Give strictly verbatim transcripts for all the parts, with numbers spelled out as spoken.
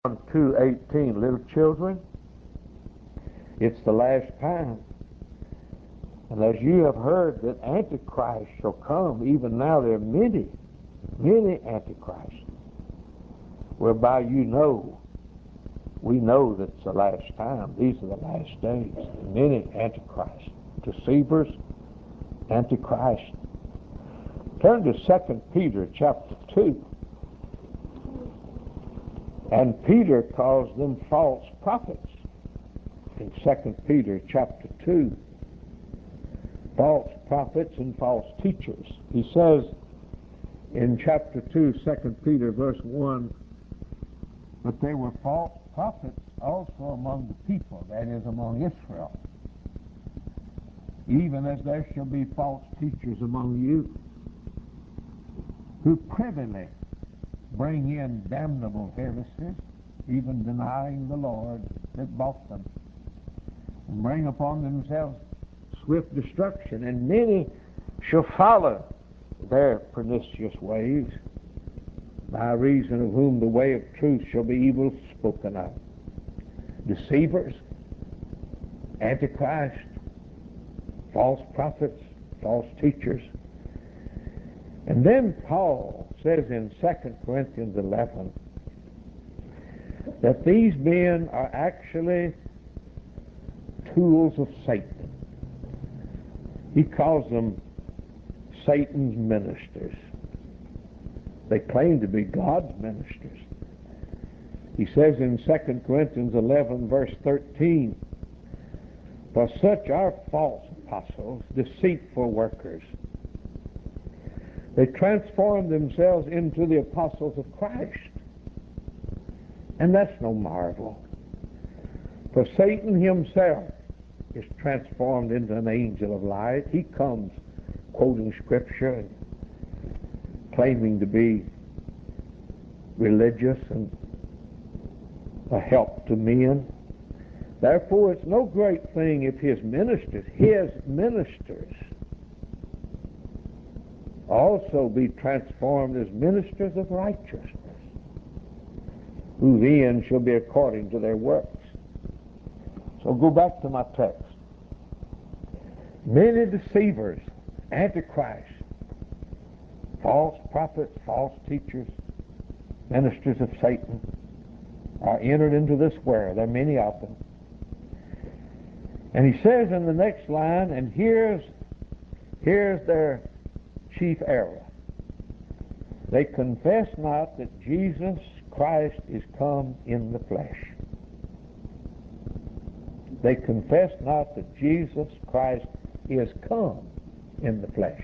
two eighteen, little children, it's the last time. And as you have heard that Antichrist shall come, even now there are many, many Antichrists, whereby you know, we know that it's the last time. These are the last days. Many Antichrists, deceivers, Antichrist. Turn to Second Peter chapter two. And Peter calls them false prophets in Second Peter chapter two. False prophets and false teachers. He says in chapter two, Second Peter verse one, but they were false prophets also among the people, that is, among Israel, even as there shall be false teachers among you, who privily bring in damnable heresies, even denying the Lord that bought them, and bring upon themselves swift destruction. And many shall follow their pernicious ways, by reason of whom the way of truth shall be evil spoken of. Deceivers, Antichrist, false prophets, false teachers. And then Paul says in Second Corinthians eleven that these men are actually tools of Satan. He calls them Satan's ministers. They claim to be God's ministers. He says in Second Corinthians eleven verse thirteen, for such are false apostles, deceitful workers. They transform themselves into the apostles of Christ. And that's no marvel. For Satan himself is transformed into an angel of light. He comes quoting Scripture and claiming to be religious and a help to men. Therefore, it's no great thing if his ministers, his ministers, also be transformed as ministers of righteousness, whose end shall be according to their works. So go back to my text. Many deceivers, Antichrists, false prophets, false teachers, ministers of Satan, are entered into this world. There are many of them. And he says in the next line, and here's, here's their chief error. They confess not that Jesus Christ is come in the flesh. They confess not that Jesus Christ is come in the flesh.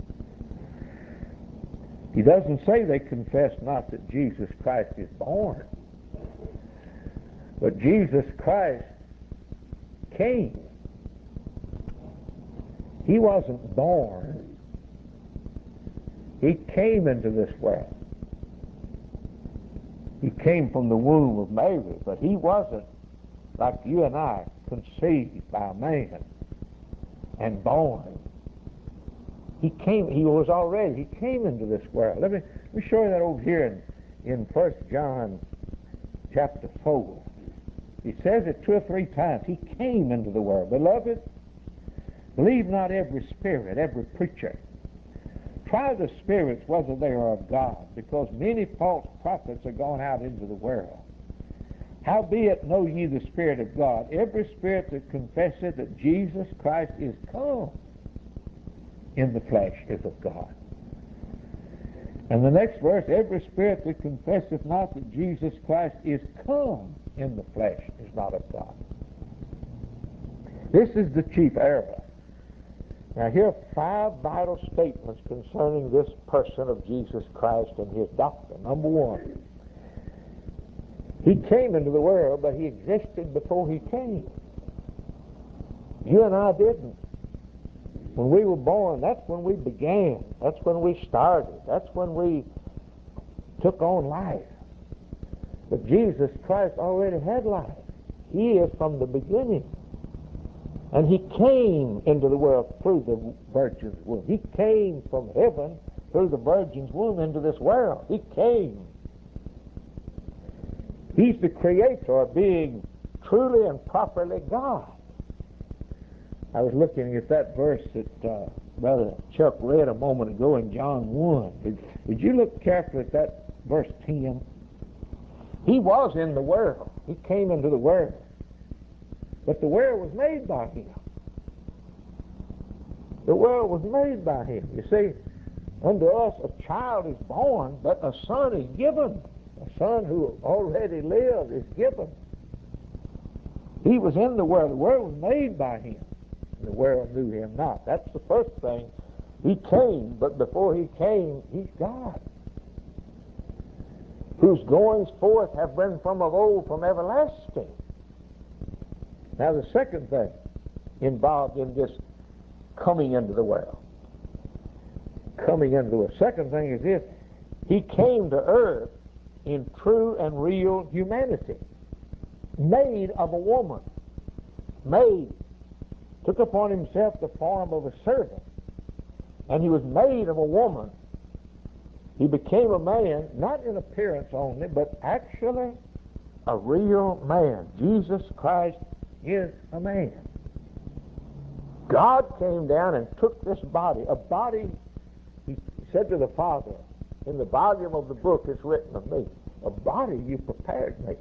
He doesn't say they confess not that Jesus Christ is born, but Jesus Christ came. He wasn't born. He came into this world. He came from the womb of Mary, but he wasn't like you and I, conceived by a man and born. He came, he was already, he came into this world. Let me, let me show you that over here in, in First John chapter four. He says it two or three times. He came into the world. Beloved, believe not every spirit, every preacher. Try the spirits whether they are of God, because many false prophets are gone out into the world. Howbeit know ye the Spirit of God. Every spirit that confesseth that Jesus Christ is come in the flesh is of God. And the next verse, every spirit that confesseth not that Jesus Christ is come in the flesh is not of God. This is the chief error. Now here are five vital statements concerning this person of Jesus Christ and his doctrine. Number one, he came into the world, but he existed before he came. You and I didn't. When we were born, that's when we began. That's when we started. That's when we took on life. But Jesus Christ already had life. He is from the beginning. And he came into the world through the virgin's womb. He came from heaven through the virgin's womb into this world. He came. He's the creator, being truly and properly God. I was looking at that verse that uh, Brother Chuck read a moment ago in John one. Did, did you look carefully at that verse ten? He was in the world. He came into the world. But the world was made by him. The world was made by him. You see, unto us a child is born, but a son is given. A son who already lived is given. He was in the world. The world was made by him. And the world knew him not. That's the first thing. He came, but before he came, he's God, whose goings forth have been from of old, from everlasting. Now the second thing involved in this coming into the world, coming into the second thing is this: he came to earth in true and real humanity, made of a woman, made, took upon himself the form of a servant, and he was made of a woman. He became a man, not in appearance only, but actually a real man. Jesus Christ is a man. God came down and took this body, a body, he said to the Father, in the volume of the book is written of me, a body you prepared me,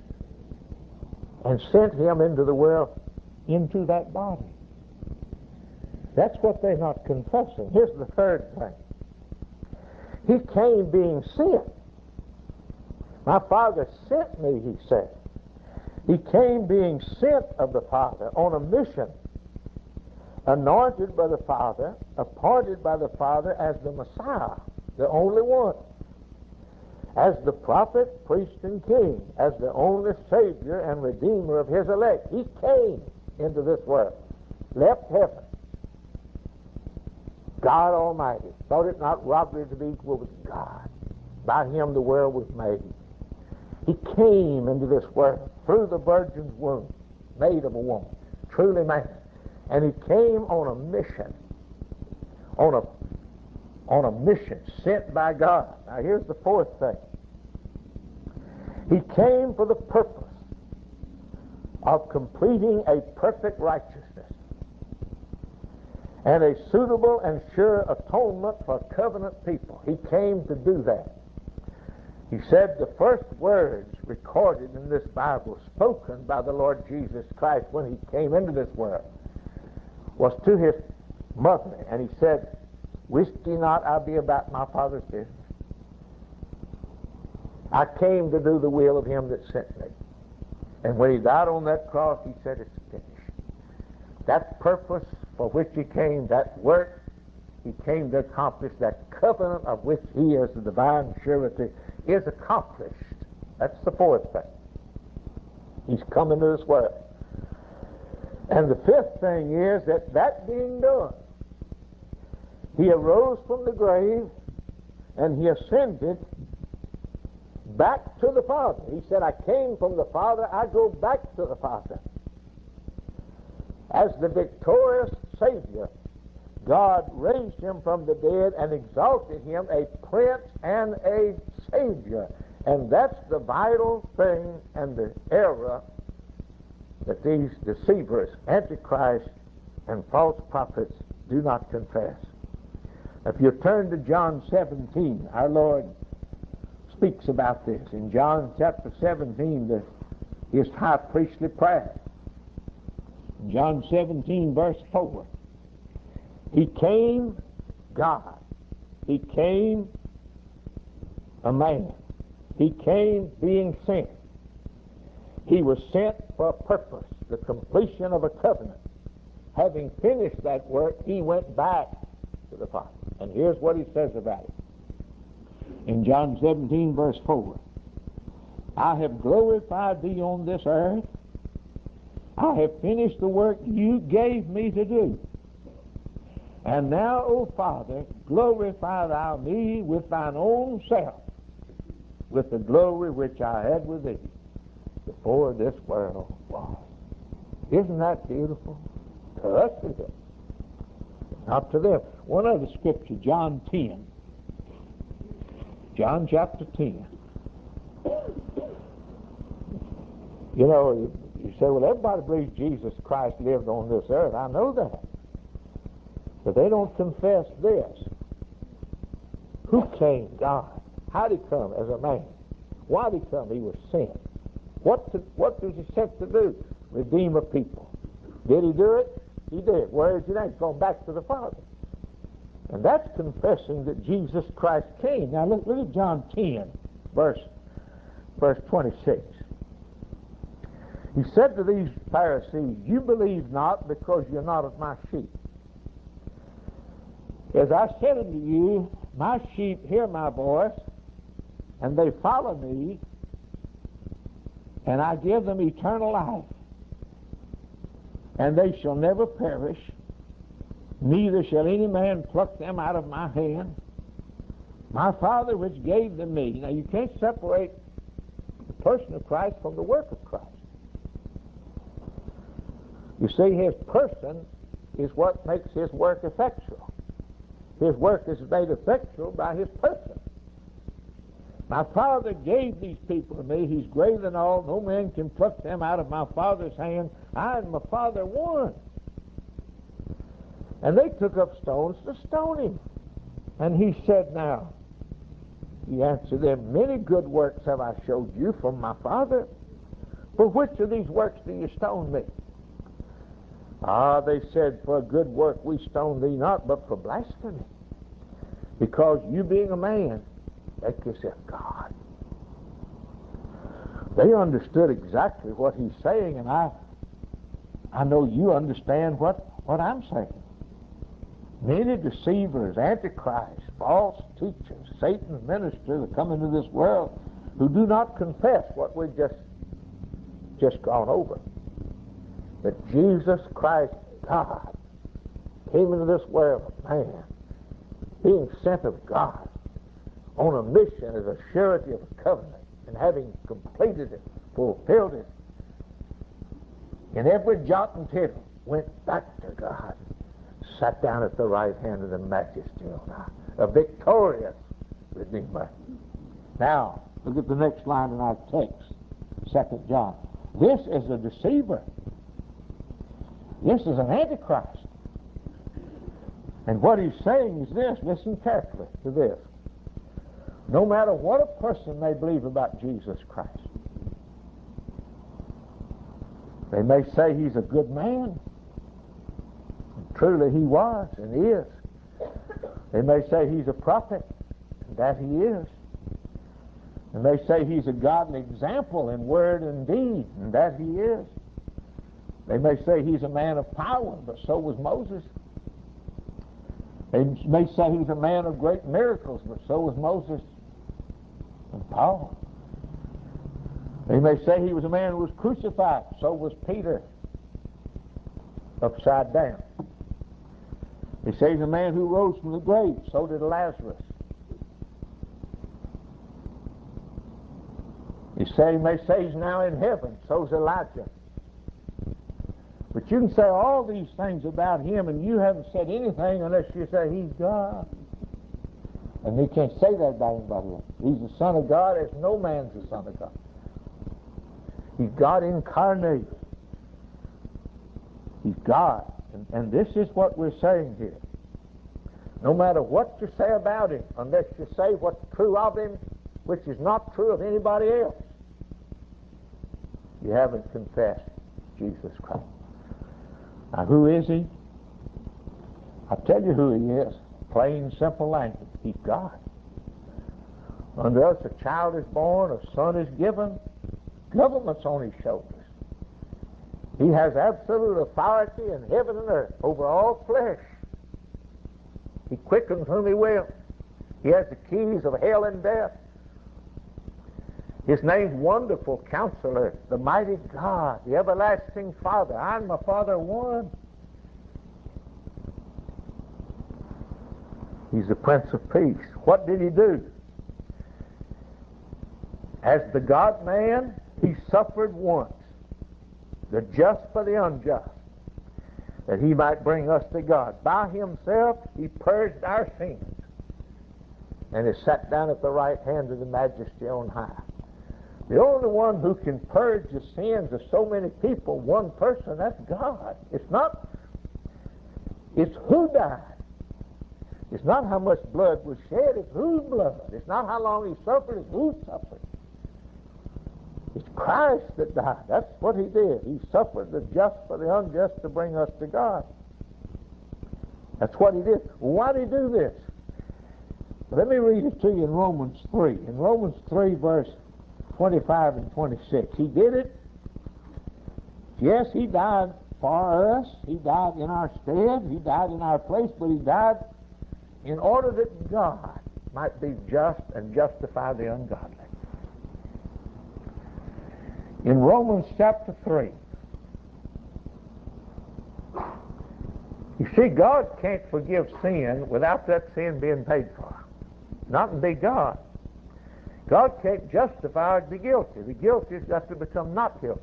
and sent him into the world, into that body. That's what they're not confessing. Here's the third thing. He came being sent. My Father sent me, he said. He came being sent of the Father on a mission, anointed by the Father, appointed by the Father as the Messiah, the only one, as the prophet, priest, and king, as the only Savior and Redeemer of his elect. He came into this world, left heaven, God Almighty, thought it not robbery to be equal with God. By him the world was made. He came into this world through the virgin's womb, made of a woman, truly man. And he came on a mission, on a, on a mission sent by God. Now here's the fourth thing. He came for the purpose of completing a perfect righteousness and a suitable and sure atonement for covenant people. He came to do that. He said the first words recorded in this Bible, spoken by the Lord Jesus Christ when he came into this world, was to his mother. And he said, "Wist ye not I be about my Father's business? I came to do the will of him that sent me." And when he died on that cross, he said, "It's finished." That purpose for which he came, that work he came to accomplish, that covenant of which he is the divine surety, is accomplished. That's the fourth thing. He's come into this world. And the fifth thing is that that being done, he arose from the grave and he ascended back to the Father. He said, "I came from the Father, I go back to the Father." As the victorious Savior, God raised him from the dead and exalted him a prince and a Savior. And that's the vital thing and the error that these deceivers, Antichrist, and false prophets do not confess. If you turn to John seventeen, our Lord speaks about this. In John chapter seventeen, the, his high priestly prayer. John seventeen, verse four. He came God. He came a man. He came being sent. He was sent for a purpose, the completion of a covenant. Having finished that work, he went back to the Father. And here's what he says about it. In John seventeen, verse four. "I have glorified thee on this earth. I have finished the work you gave me to do. And now, O Father, glorify thou me with thine own self, with the glory which I had with thee before this world was." Isn't that beautiful? To us it is, not to them. One other scripture, John ten. John chapter ten. You know, you, you say, well, everybody believes Jesus Christ lived on this earth. I know that. But they don't confess this. Who came? God. How did he come? As a man. Why did he come? He was sent. What, to, what was he sent to do? Redeem a people. Did he do it? He did. Where is he now? He's gone back to the Father. And that's confessing that Jesus Christ came. Now look, look at John ten, verse, verse twenty-six. He said to these Pharisees, you believe not because you're not of my sheep. As I said unto you, my sheep hear my voice, and they follow me, and I give them eternal life, and they shall never perish, neither shall any man pluck them out of my hand. My Father which gave them me. Now you can't separate the person of Christ from the work of Christ. You see, his person is what makes his work effectual. His work is made effectual by his person. My Father gave these people to me. He's greater than all. No man can pluck them out of my Father's hand. I and my Father one. And they took up stones to stone him. And he said, now, he answered them, many good works have I showed you from my Father. For which of these works do you stone me? Ah, they said, for a good work we stone thee not, but for blasphemy. Because you being a man, make yourself God. They understood exactly what he's saying, and I I know you understand what, what I'm saying. Many deceivers, antichrists, false teachers, Satan's ministers that come into this world who do not confess what we've just, just gone over. That Jesus Christ, God, came into this world, man, being sent of God, on a mission as a surety of a covenant, and having completed it, fulfilled it, in every jot and tittle, went back to God, sat down at the right hand of the Majesty on high, a victorious Redeemer. Now, look at the next line in our text, Second John. This is a deceiver. This is an antichrist. And what he's saying is this, listen carefully to this. No matter what a person may believe about Jesus Christ, they may say he's a good man. And truly he was and is. They may say he's a prophet, and that he is. And they say he's a godly example in word and deed, and that he is. They may say he's a man of power, but so was Moses. They may say he's a man of great miracles, but so was Moses and Paul. They may say he was a man who was crucified, so was Peter, upside down. They say he's a man who rose from the grave, so did Lazarus. They say, may say he's now in heaven, so's Elijah. But you can say all these things about him, and you haven't said anything unless you say he's God. And you can't say that about anybody else. He's the Son of God as no man's the Son of God. He's God incarnate. He's God. And, and this is what we're saying here. No matter what you say about him, unless you say what's true of him, which is not true of anybody else, you haven't confessed Jesus Christ. Now, who is he? I'll tell you who he is. Plain, simple language. He's God. Unto us a child is born, a son is given, government's on his shoulders. He has absolute authority in heaven and earth over all flesh. He quickens whom he will. He has the keys of hell and death. His name's Wonderful Counselor, the Mighty God, the Everlasting Father. I and my Father one. He's the Prince of Peace. What did he do? As the God-man, he suffered once, the just for the unjust, that he might bring us to God. By himself, he purged our sins and is sat down at the right hand of the Majesty on high. The only one who can purge the sins of so many people, one person, that's God. It's not, it's who died. It's not how much blood was shed, it's whose blood. It's not how long he suffered, it's who suffered. It's Christ that died. That's what he did. He suffered the just for the unjust to bring us to God. That's what he did. Why did he do this? Let me read it to you in Romans three. In Romans three, verse twenty-five and twenty-six. He did it. Yes, he died for us. He died in our stead. He died in our place, but he died in order that God might be just and justify the ungodly. In Romans chapter three, you see, God can't forgive sin without that sin being paid for. Not and be God. God can't justify or be guilty. The guilty has got to become not guilty.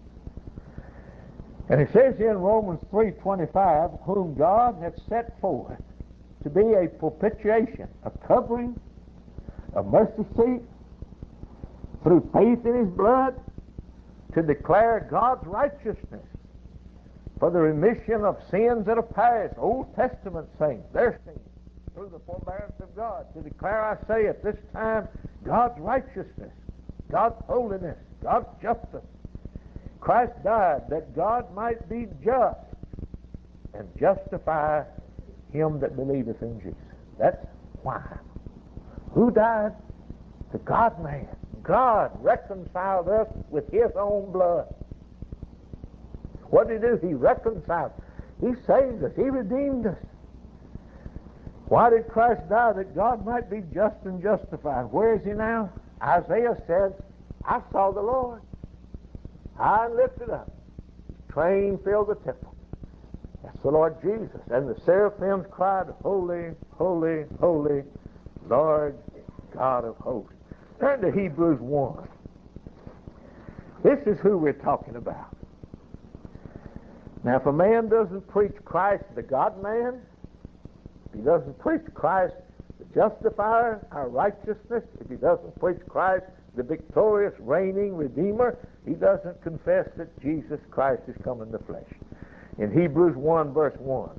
And it says in Romans three twenty-five, whom God hath set forth to be a propitiation, a covering, a mercy seat, through faith in his blood, to declare God's righteousness for the remission of sins that are past, Old Testament saints, their sins, through the forbearance of God, to declare, I say, at this time, God's righteousness, God's holiness, God's justice. Christ died that God might be just and justify him that believeth in Jesus. That's why. Who died? The God-man. God reconciled us with his own blood. What did he do? He reconciled. He saved us. He redeemed us. Why did Christ die? That God might be just and justified. Where is he now? Isaiah said, I saw the Lord high and lifted up. Train filled the temple. That's the Lord Jesus. And the seraphims cried, holy, holy, holy, Lord God of hosts. Turn to Hebrews one. This is who we're talking about. Now, if a man doesn't preach Christ, the God-man, if he doesn't preach Christ, the justifier, our righteousness, if he doesn't preach Christ, the victorious, reigning Redeemer, he doesn't confess that Jesus Christ is come in the flesh. In Hebrews one, verse one,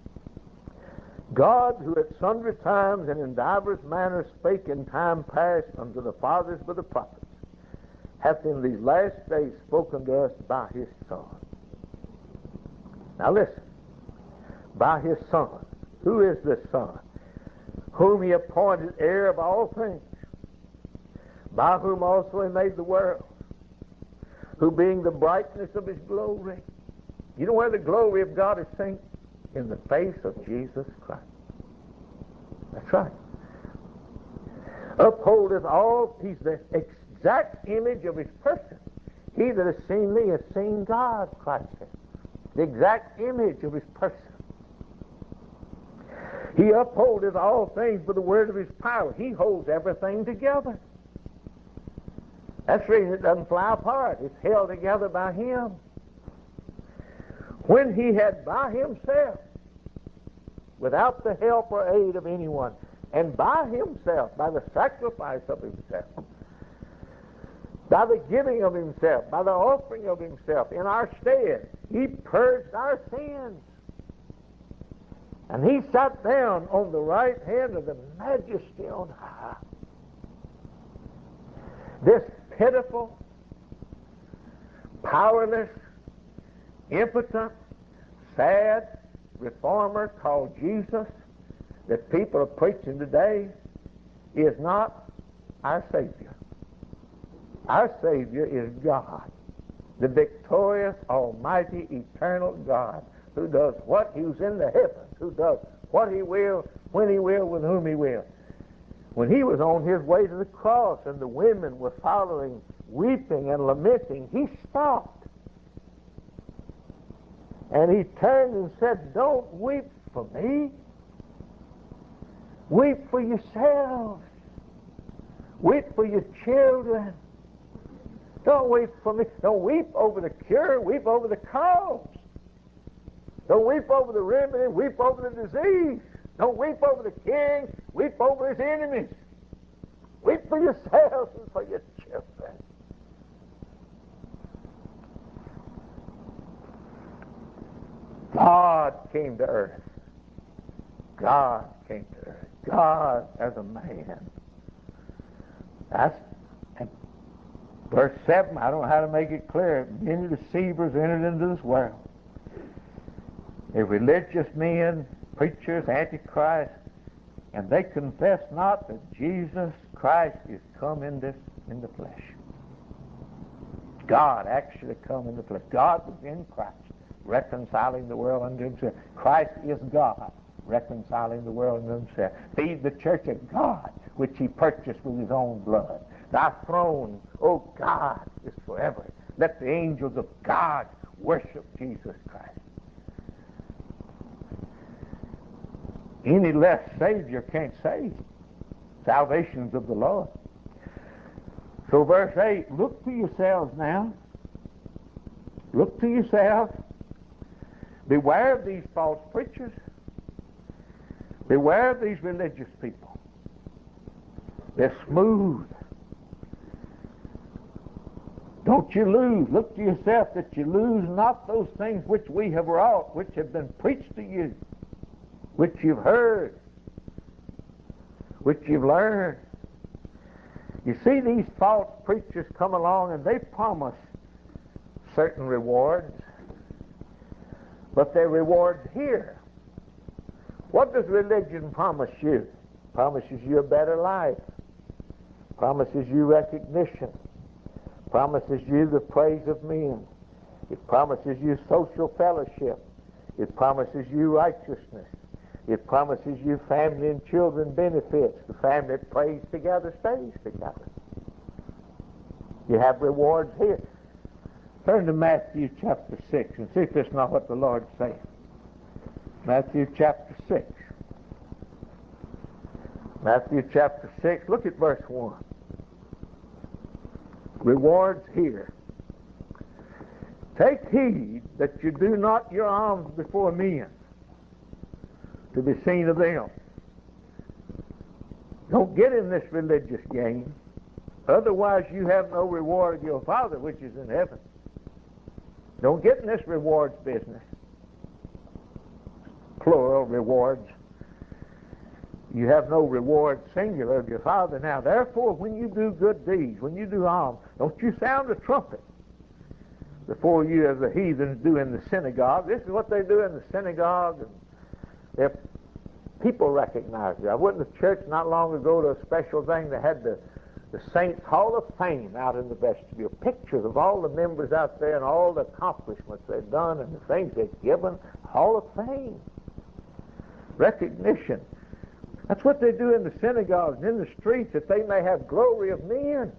God, who at sundry times and in divers manners spake in time past unto the fathers by the prophets, hath in these last days spoken to us by his Son. Now listen, by his Son. Who is this Son? Whom he appointed heir of all things, by whom also he made the world, who being the brightness of his glory. You know where the glory of God is seen? In the face of Jesus Christ. That's right. Upholdeth all, he's the exact image of his person. He that has seen me has seen God, Christ said. The exact image of his person. He upholdeth all things by the word of his power. He holds everything together. That's the reason it doesn't fly apart. It's held together by him. When he had by himself, without the help or aid of anyone, and by himself, by the sacrifice of himself, by the giving of himself, by the offering of himself in our stead, he purged our sins. And he sat down on the right hand of the majesty on high. This pitiful, powerless, impotent, sad reformer called Jesus that people are preaching today is not our Savior. Our Savior is God, the victorious, almighty, eternal God, who does what He's in the heavens, who does what He will, when He will, with whom He will. When He was on His way to the cross and the women were following, weeping and lamenting, He stopped. And He turned and said, "Don't weep for me. Weep for yourselves. Weep for your children. Don't weep for me. Don't weep over the cure. Weep over the cause. Don't weep over the remedy. Weep over the disease. Don't weep over the king. Weep over his enemies. Weep for yourselves and for your children." God came to earth. God came to earth. God as a man. That's and verse seven. I don't know how to make it clear. Many deceivers entered into this world. They're religious men, preachers, antichrist, and they confess not that Jesus Christ is come in this in the flesh. God actually come in the flesh. God was in Christ, reconciling the world unto himself. Christ is God, reconciling the world unto himself. Feed the church of God, which he purchased with his own blood. Thy throne, O God, is forever. Let the angels of God worship Jesus Christ. Any less Savior can't save. Salvation's of the Lord. So verse eight, look to yourselves now. Look to yourselves. Beware of these false preachers. Beware of these religious people. They're smooth. Don't you lose. Look to yourself that you lose not those things which we have wrought, which have been preached to you, which you've heard, which you've learned. You see, these false preachers come along and they promise certain rewards, but they're rewards here. What does religion promise you? Promises you a better life, promises you recognition, promises you the praise of men. It promises you social fellowship. It promises you righteousness. It promises you family and children benefits. The family that prays together stays together. You have rewards here. Turn to Matthew chapter six and see if that's not what the Lord's saying. Matthew chapter six. Matthew chapter six, look at verse one. Rewards here. Take heed that you do not your alms before men, to be seen of them. Don't get in this religious game. Otherwise you have no reward of your Father which is in heaven. Don't get in this rewards business. Plural rewards. You have no reward singular of your Father. Now therefore when you do good deeds, when you do alms, don't you sound a trumpet before you as the heathens do in the synagogue. This is what they do in the synagogue. And their people recognize it. I went to church not long ago to a special thing. They had the, the Saints Hall of Fame out in the vestibule. Pictures of all the members out there and all the accomplishments they've done and the things they've given. Hall of Fame. Recognition. That's what they do in the synagogues and in the streets, that they may have glory of men.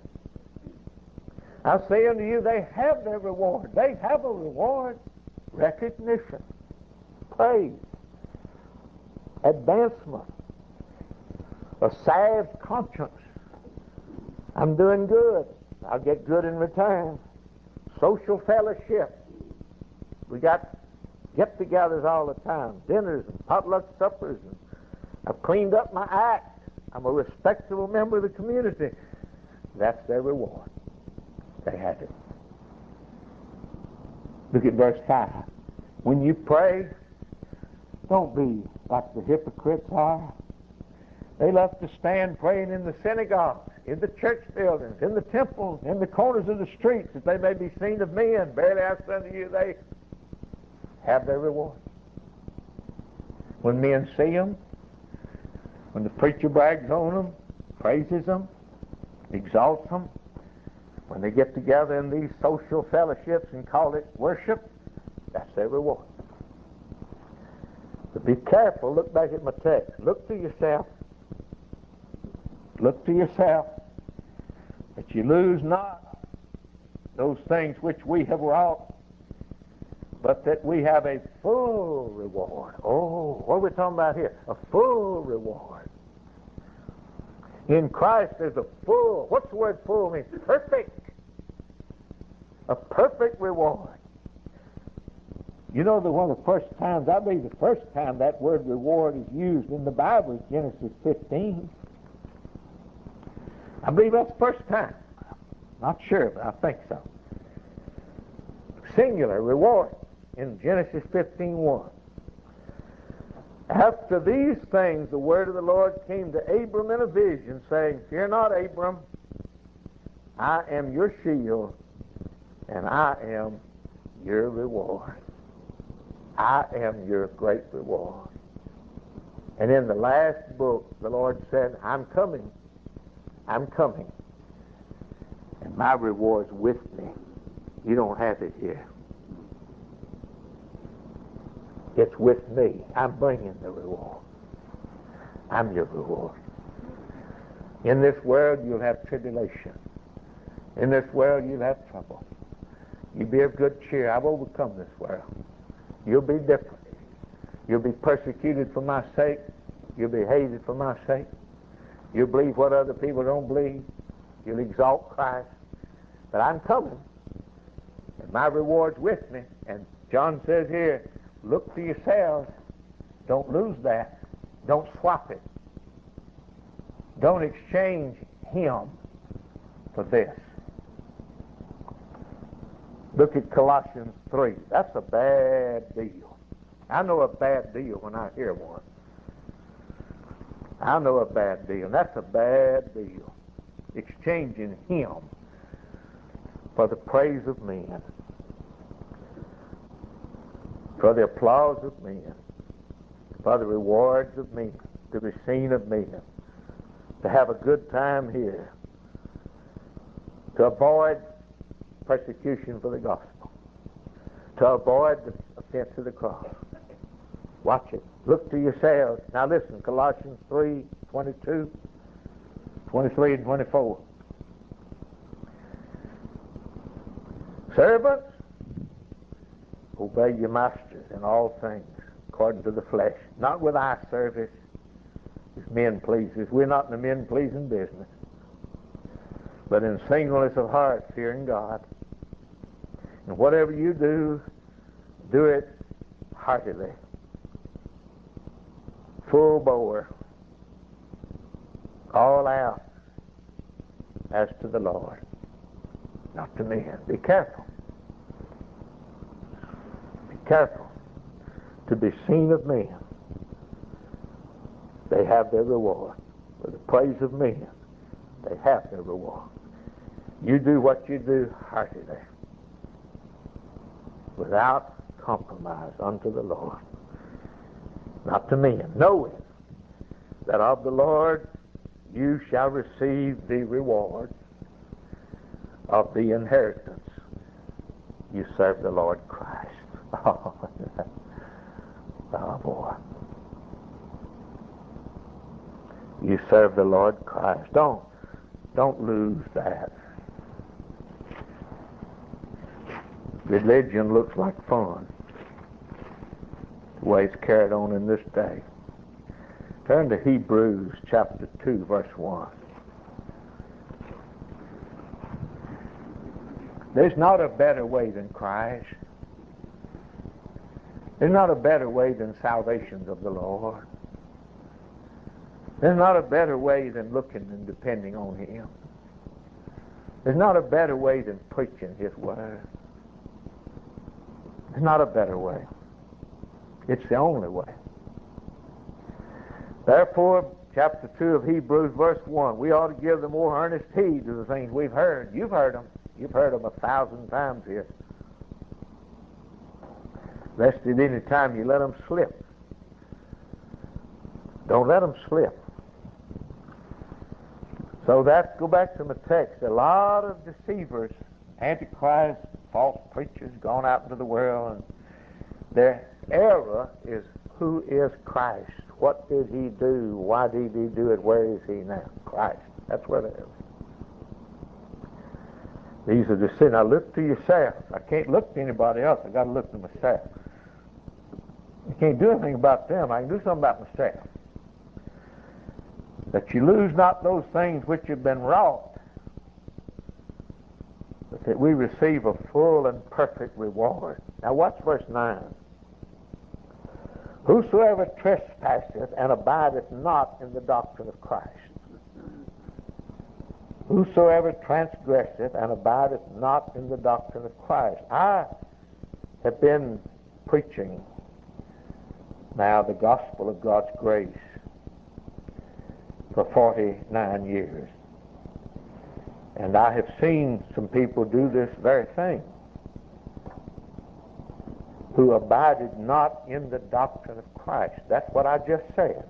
I say unto you, they have their reward. They have a reward. Recognition. Praise. Advancement. A salved conscience. I'm doing good. I'll get good in return. Social fellowship. We got get-togethers all the time. Dinners and potluck suppers. And I've cleaned up my act. I'm a respectable member of the community. That's their reward. They had it. Look at verse five. When you pray, don't be like the hypocrites are. They love to stand praying in the synagogues, in the church buildings, in the temples, in the corners of the streets, that they may be seen of men. Verily I say unto you, they have their reward. When men see them, when the preacher brags on them, praises them, exalts them, when they get together in these social fellowships and call it worship, that's their reward. But be careful. Look back at my text. Look to yourself. Look to yourself that you lose not those things which we have wrought, but that we have a full reward. Oh, what are we talking about here? A full reward. In Christ there's a full. What's the word full mean? Perfect. A perfect reward. You know that one of the first times, I believe the first time that word reward is used in the Bible is Genesis fifteen. I believe that's the first time. Not sure, but I think so. Singular reward in Genesis fifteen one. After these things, the word of the Lord came to Abram in a vision, saying, Fear not, Abram, I am your shield, and I am your reward. I am your great reward. And in the last book, the Lord said, I'm coming. I'm coming. And my reward's with me. You don't have it here. It's with me. I'm bringing the reward. I'm your reward. In this world, you'll have tribulation. In this world, you'll have trouble. You be of good cheer. I've overcome this world. You'll be different. You'll be persecuted for my sake. You'll be hated for my sake. You'll believe what other people don't believe. You'll exalt Christ. But I'm coming. And my reward's with me. And John says here, look to yourselves. Don't lose that. Don't swap it. Don't exchange him for this. Look at Colossians three. That's a bad deal. I know a bad deal when I hear one. I know a bad deal. That's a bad deal. Exchanging him for the praise of men, for the applause of men, for the rewards of men, to be seen of men, to have a good time here, to avoid persecution for the gospel, to avoid the offense of the cross. Watch it. Look to yourselves. Now listen, Colossians three, twenty-two, twenty-three and twenty-four. Servants, obey your masters in all things according to the flesh, not with eye service as men pleasers. We're not in the men pleasing business, but in singleness of heart, fearing God. And whatever you do, do it heartily, full bore, all out, as to the Lord, not to men. Be careful. Be careful to be seen of men. They have their reward. For the praise of men, they have their reward. You do what you do heartily, without compromise unto the Lord, not to men, knowing that of the Lord you shall receive the reward of the inheritance. You serve the Lord Christ. Oh, oh boy. You serve the Lord Christ. Don't, don't lose that. Religion looks like fun, the way it's carried on in this day. Turn to Hebrews chapter two, verse one. There's not a better way than Christ. There's not a better way than salvations of the Lord. There's not a better way than looking and depending on Him. There's not a better way than preaching His Word. There's not a better way. It's the only way. Therefore, chapter two of Hebrews, verse one, we ought to give the more earnest heed to the things we've heard. You've heard them. You've heard them a thousand times here. Lest at any time you let them slip. Don't let them slip. So that, go back to my text, a lot of deceivers, antichrists, false preachers gone out into the world, and their error is, who is Christ? What did He do? Why did He do it? Where is He now? Christ. That's where they are. These are the sin. Now look to yourself. I can't look to anybody else. I've got to look to myself. I can't do anything about them. I can do something about myself. That you lose not those things which have been wrought, but that we receive a full and perfect reward. Now watch verse nine. Whosoever trespasseth and abideth not in the doctrine of Christ. Whosoever transgresseth and abideth not in the doctrine of Christ. I have been preaching now the gospel of God's grace for forty-nine years. And I have seen some people do this very thing, who abided not in the doctrine of Christ. That's what I just said.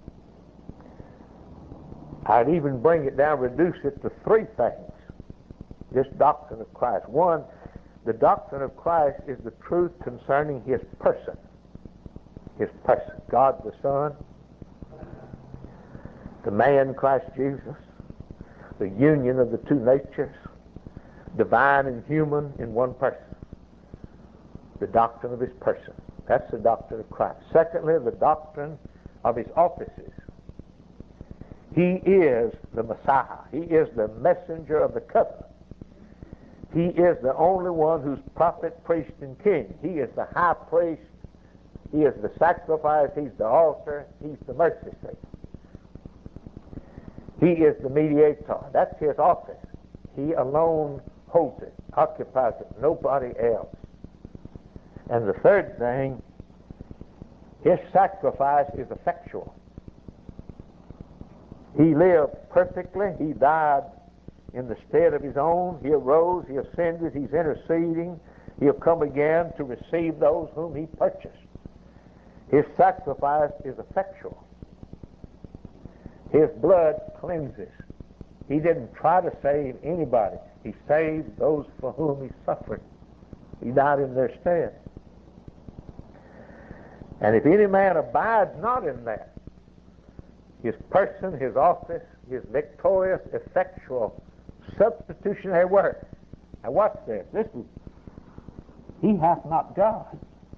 I'd even bring it down, reduce it to three things. This doctrine of Christ. One, the doctrine of Christ is the truth concerning His person. His person. God the Son, the man Christ Jesus, the union of the two natures, divine and human in one person. The doctrine of His person. That's the doctrine of Christ. Secondly, the doctrine of His offices. He is the Messiah. He is the messenger of the covenant. He is the only one who's prophet, priest, and king. He is the high priest. He is the sacrifice. He's the altar. He's the mercy seat. He is the mediator. That's His office. He alone holds it, occupies it, nobody else. And the third thing, His sacrifice is effectual. He lived perfectly. He died in the stead of His own. He arose. He ascended. He's interceding. He'll come again to receive those whom He purchased. His sacrifice is effectual. His blood cleanses. He didn't try to save anybody. He saved those for whom He suffered. He died in their stead. And if any man abides not in that, His person, His office, His victorious, effectual, substitutionary work. Now watch this. This is, he hath not God.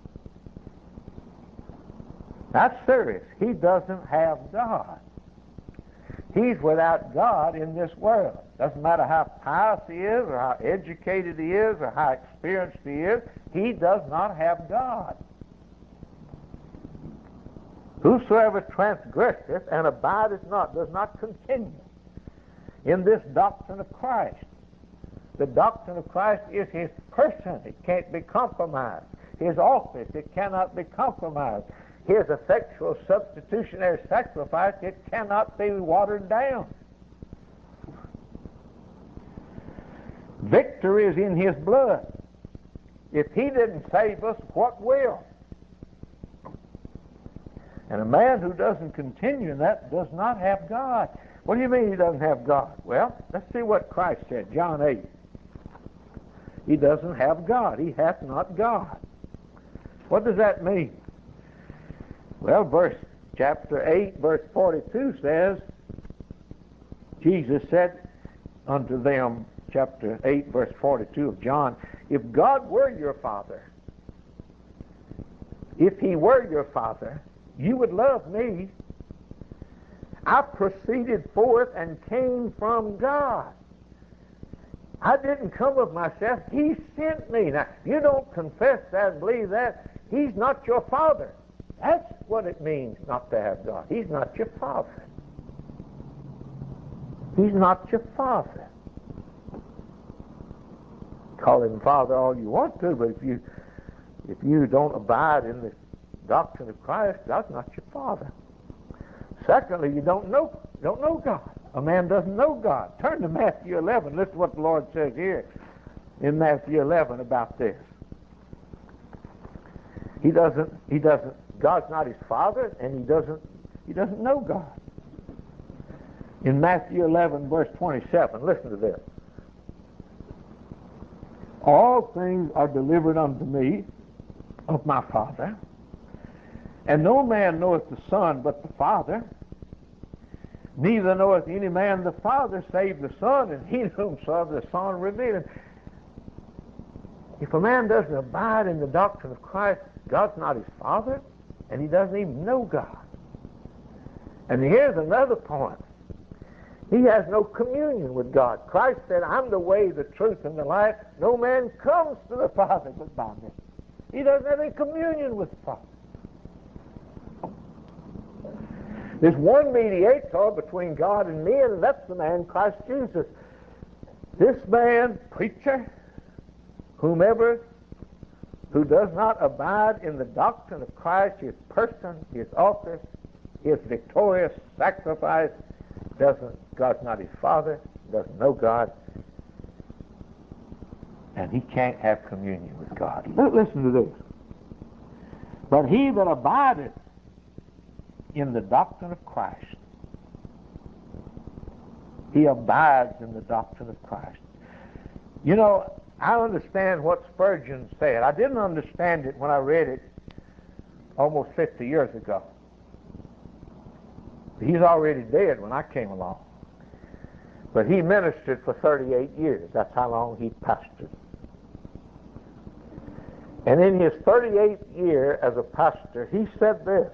That's serious. He doesn't have God. He's without God in this world. Doesn't matter how pious he is, or how educated he is, or how experienced he is, he does not have God. Whosoever transgresseth and abideth not, does not continue in this doctrine of Christ. The doctrine of Christ is His person. It can't be compromised. His office, it cannot be compromised. His effectual substitutionary sacrifice, it cannot be watered down. Victory is in His blood. If He didn't save us, what will? And a man who doesn't continue in that does not have God. What do you mean he doesn't have God? Well, let's see what Christ said, John eight. He doesn't have God. He hath not God. What does that mean? Well, verse chapter eight, verse forty-two says, Jesus said unto them, chapter eight, verse forty-two of John, if God were your Father, if He were your Father, you would love me. I proceeded forth and came from God. I didn't come of myself. He sent me. Now, you don't confess that and believe that, He's not your Father. That's what it means not to have God. He's not your Father. He's not your Father. Call Him Father all you want to, but if you if you don't abide in the doctrine of Christ, God's not your Father. Secondly, you don't know don't know God. A man doesn't know God. Turn to Matthew eleven. Listen to what the Lord says here in Matthew eleven about this. He doesn't he doesn't God's not his Father, and he doesn't he doesn't know God. In Matthew eleven, verse twenty-seven, listen to this. All things are delivered unto me of my Father, and no man knoweth the Son but the Father, neither knoweth any man the Father save the Son, and he whomsoever the Son revealeth. If a man doesn't abide in the doctrine of Christ, God's not his Father, and he doesn't even know God. And here's another point. He has no communion with God. Christ said, I'm the way, the truth, and the life. No man comes to the Father but by me. He doesn't have any communion with the Father. There's one mediator between God and me, and that's the man Christ Jesus. This man, preacher, whomever, who does not abide in the doctrine of Christ, his person, his office, his victorious sacrifice, doesn't, God's not his Father, doesn't know God, and he can't have communion with God. Listen to this. But he that abideth in the doctrine of Christ, he abides in the doctrine of Christ. You know, I understand what Spurgeon said. I didn't understand it when I read it almost fifty years ago. He's already dead when I came along. But he ministered for thirty-eight years. That's how long he pastored. And in his thirty-eighth year as a pastor, he said this: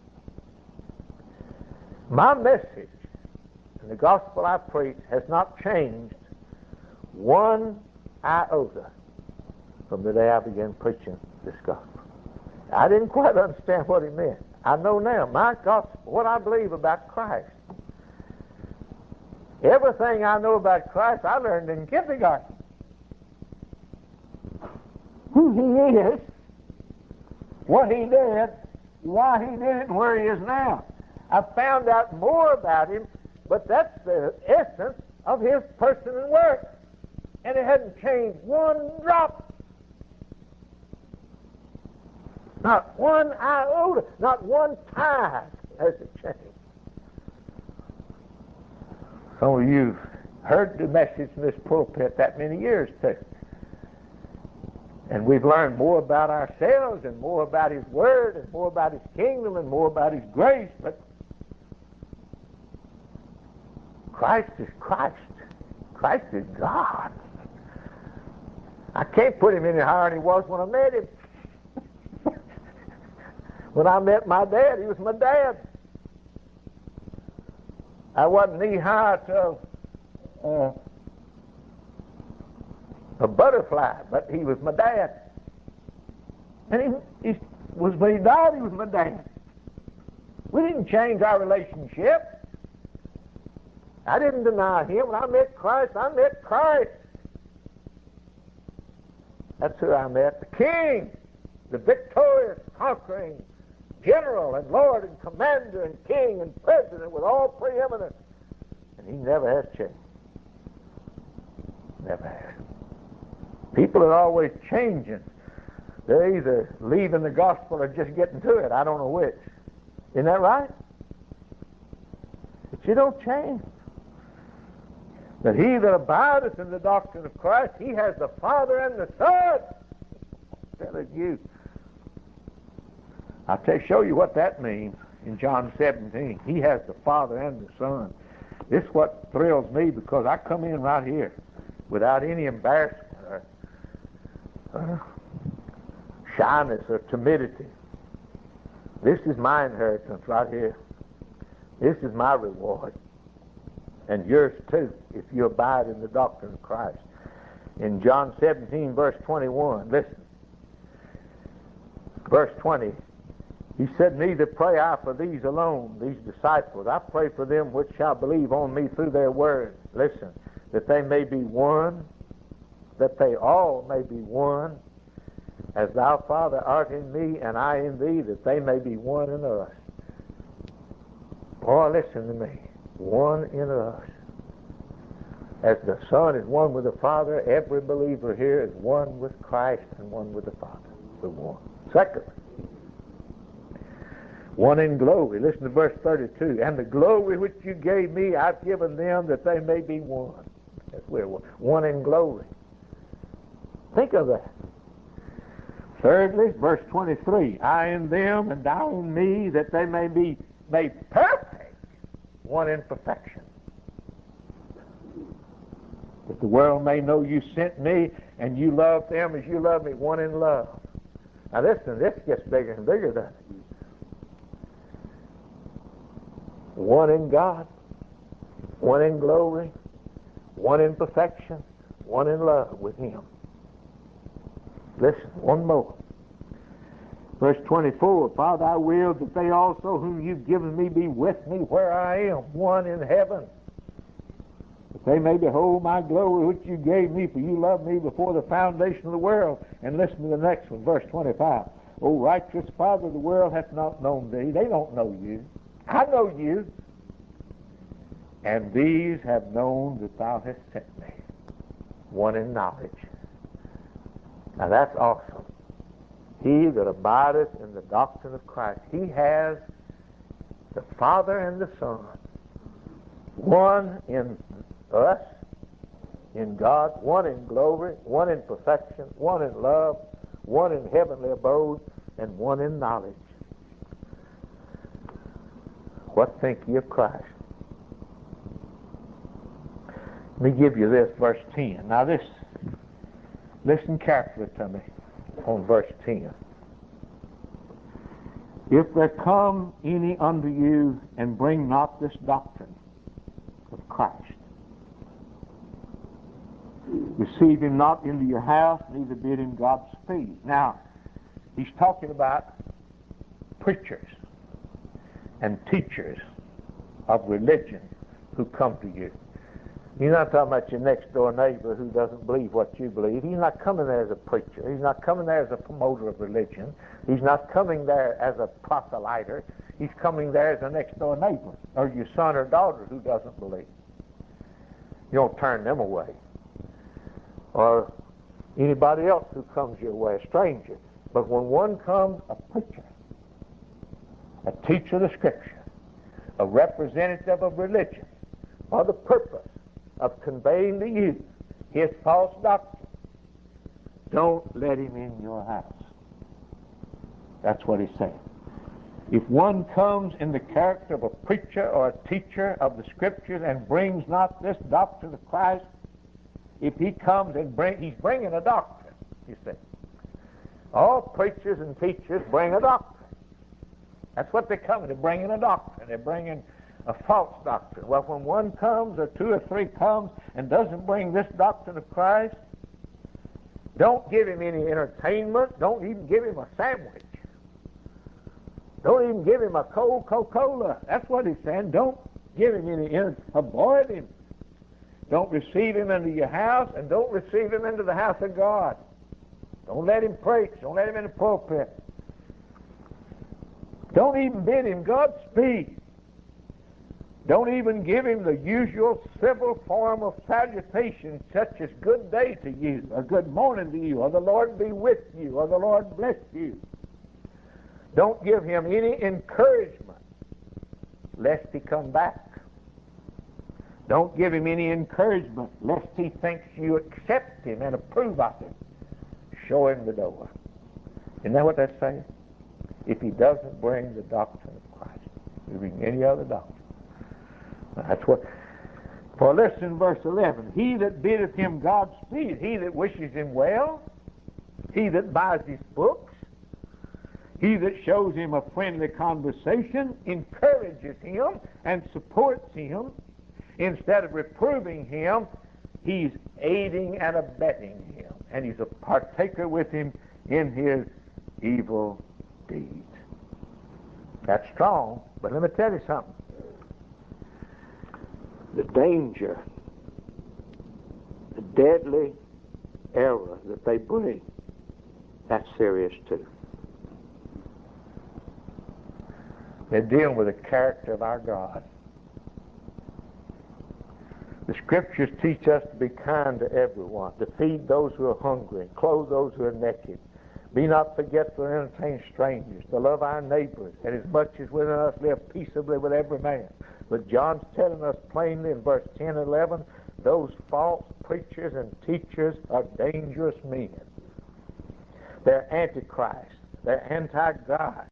my message and the gospel I preach has not changed one iota from the day I began preaching this gospel. I didn't quite understand what he meant. I know now, my gospel, what I believe about Christ. Everything I know about Christ, I learned in kindergarten. Who he is, what he did, why he did it, and where he is now. I found out more about him, but that's the essence of his person and work. And it hadn't changed one drop. Not one iota, not one tithe has it changed. Some of you heard the message in this pulpit that many years too. And we've learned more about ourselves and more about his word and more about his kingdom and more about his grace, but Christ is Christ. Christ is God. I can't put him any higher than he was when I met him. When I met my dad, he was my dad. I wasn't knee high to uh, a butterfly, but he was my dad. And he, he was when he died, he was my dad. We didn't change our relationship. I didn't deny him. When I met Christ, I met Christ. That's who I met. The King, the victorious, conquering general and Lord and commander and king and president with all preeminence. And he never has changed. Never has. People are always changing. They're either leaving the gospel or just getting to it. I don't know which. Isn't that right? But you don't change. But he that abideth in the doctrine of Christ, he has the Father and the Son. I'm telling you. I'll tell, show you what that means in John seventeen. He has the Father and the Son. This is what thrills me, because I come in right here without any embarrassment or uh, shyness or timidity. This is my inheritance right here. This is my reward. And yours too, if you abide in the doctrine of Christ. In John seventeen, verse twenty-one, listen. Verse twenty, he said, neither pray I for these alone, these disciples. I pray for them which shall believe on me through their word. Listen, that they may be one, that they all may be one, as thou, Father, art in me, and I in thee, that they may be one in us. Boy, listen to me. One in us. As the Son is one with the Father, every believer here is one with Christ and one with the Father. The one. Secondly, one in glory. Listen to verse thirty-two. And the glory which you gave me, I've given them, that they may be one. That's where we're one in glory. Think of that. Thirdly, verse twenty-three. I in them, and thou in me, that they may be made perfect, one in perfection. That the world may know you sent me, and you love them as you love me, one in love. Now listen, this gets bigger and bigger, doesn't it? One in God, one in glory, one in perfection, one in love with him. Listen, one more. Verse twenty-four, Father, I will that they also whom you've given me be with me where I am, one in heaven. The They may behold my glory which you gave me, for you loved me before the foundation of the world. And listen to the next one, verse twenty-five. O righteous Father, the world hath not known thee. They don't know you. I know you. And these have known that thou hast sent me. One in knowledge. Now that's awesome. He that abideth in the doctrine of Christ, he has the Father and the Son, one in us, in God, one in glory, one in perfection, one in love, one in heavenly abode, and one in knowledge. What think ye of Christ? Let me give you this, verse ten. Now this, listen carefully to me on verse ten. If there come any unto you and bring not this doctrine of Christ, receive him not into your house, neither bid him Godspeed. Now, he's talking about preachers and teachers of religion who come to you. He's not talking about your next door neighbor who doesn't believe what you believe. He's not coming there as a preacher. He's not coming there as a promoter of religion. He's not coming there as a proselyter. He's coming there as a next door neighbor or your son or daughter who doesn't believe. You don't turn them away. Or anybody else who comes your way, a stranger. But when one comes, a preacher, a teacher of the Scripture, a representative of religion, for the purpose of conveying to you his false doctrine, don't let him in your house. That's what he's saying. If one comes in the character of a preacher or a teacher of the Scriptures and brings not this doctrine of Christ, if he comes and bring, he's bringing a doctrine, you see. All preachers and teachers bring a doctrine. That's what they're coming. They're bringing a doctrine. They're bringing a false doctrine. Well, when one comes or two or three comes and doesn't bring this doctrine of Christ, don't give him any entertainment. Don't even give him a sandwich. Don't even give him a cold Coca-Cola. That's what he's saying. Don't give him any entertainment. Avoid him. Don't receive him into your house, and don't receive him into the house of God. Don't let him preach. Don't let him in the pulpit. Don't even bid him Godspeed. Don't even give him the usual civil form of salutation, such as good day to you, or good morning to you, or the Lord be with you, or the Lord bless you. Don't give him any encouragement, lest he come back. Don't give him any encouragement, lest he thinks you accept him and approve of him. Show him the door. Isn't that what that's saying? If he doesn't bring the doctrine of Christ, he'll bring any other doctrine. That's what. For listen, verse eleven. He that biddeth him Godspeed, he that wishes him well, he that buys his books, he that shows him a friendly conversation, encourages him and supports him, instead of reproving him, he's aiding and abetting him, and he's a partaker with him in his evil deeds. That's strong, but let me tell you something. The danger, the deadly error that they bring, that's serious too. They're dealing with the character of our God. The Scriptures teach us to be kind to everyone, to feed those who are hungry, and clothe those who are naked. Be not forgetful to entertain strangers, to love our neighbors, and as much as within us live peaceably with every man. But John's telling us plainly in verse ten and eleven, those false preachers and teachers are dangerous men. They're antichrist. They're anti-God.